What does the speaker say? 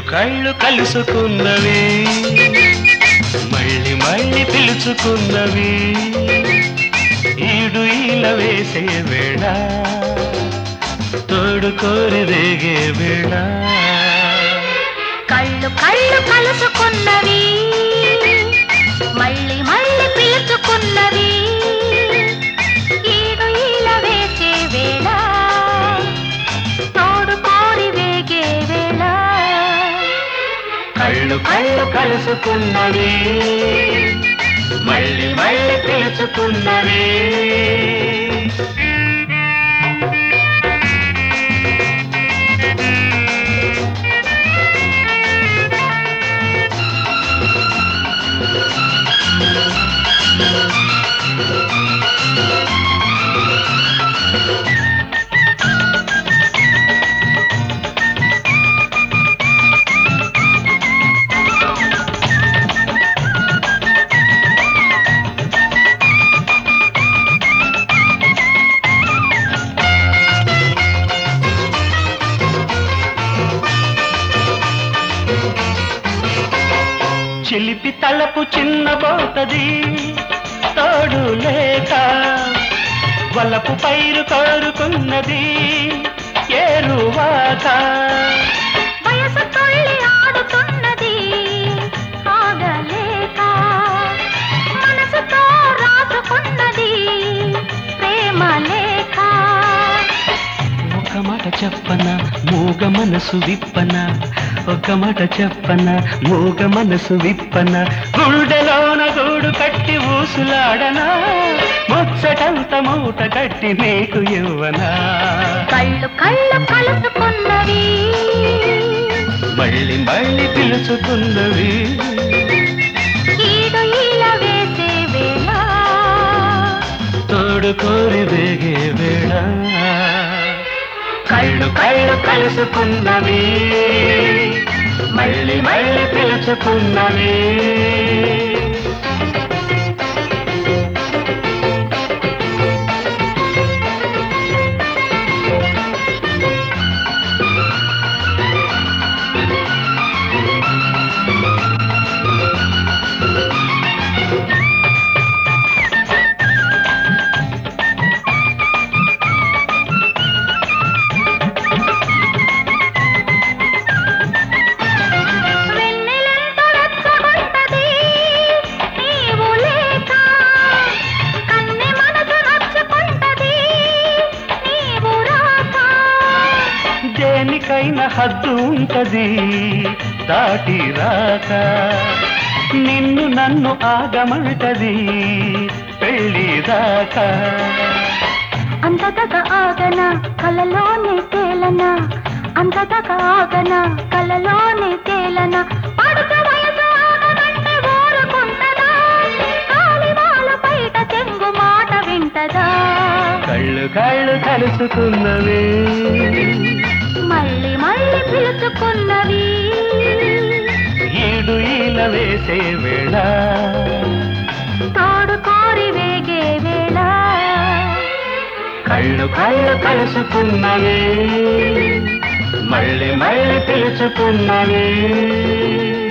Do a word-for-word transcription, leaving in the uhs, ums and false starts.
కళ్ళు కలుసుకున్నవి మళ్ళీ మళ్ళీ పిలుచుకున్నవి ఈడు ఈల వేసే వేళ తోడు కోరి రేగే వేళ కళ్ళు కళ్ళు కలుసుకున్నవి మళ్ళీ మళ్ళీ పిలుచుకున్నవి ఈడు ఈల వేసే వేళ తోడు కోరి రేగే వేళ కళ్ళు కళ్ళు కలుసుకున్నవి మళ్ళీ మళ్ళీ పిలుచుకున్నవి చిలిపి తలపు చిన్నబోతది తోడు లేక వలపు పైరు కోరుకున్నది ఏరువాక వయసు తొల్లి ఆడుతున్నది ఆగలేక మనసుతో రాసుకున్నది ప్రేమ లేక ఒక మాట చెప్పన మూగ మనసు విప్పన ఒక మాట చెప్పన మూగ మనసు విప్పన గుండెలోన గూడు కట్టి ఊసులాడనా ముచ్చటంత మూట కట్టి నీకు ఇవ్వనా కళ్ళు కళ్ళు కలుసుకున్నవి మళ్ళీ మళ్ళీ పిలుచుకున్నవి ఈడు ఈల వేసే వేళ తోడు కోరి వేగే వేళ కళ్ళు కళ్ళు కలుసుకున్నవి మళ్ళీ మళ్ళీ పిలుచుకున్నవి దేనికైనా హద్దు ఉంటది దాటి రాక నిన్ను నన్ను ఆగమంటది పెళ్ళిదాకా అంతదగ ఆగన కలలోనే తేలన అంతదగ ఆగన కలలోనే తేలన పడుక వయసు ఆగమంటే ఊరుకుంటదా కాలివాల బయట చెంగు మాట వింటదా కళ్ళు కళ్ళు కలుసుకున్నవి మళ్ళీ మళ్ళీ పిలుచుకున్నవి ఈడు ఈల వేసే వేళ తోడు కోరి వేగే వేళ కళ్ళు కళ్ళు కలుసుకున్నవి మళ్ళీ మళ్ళీ పిలుచుకున్నవి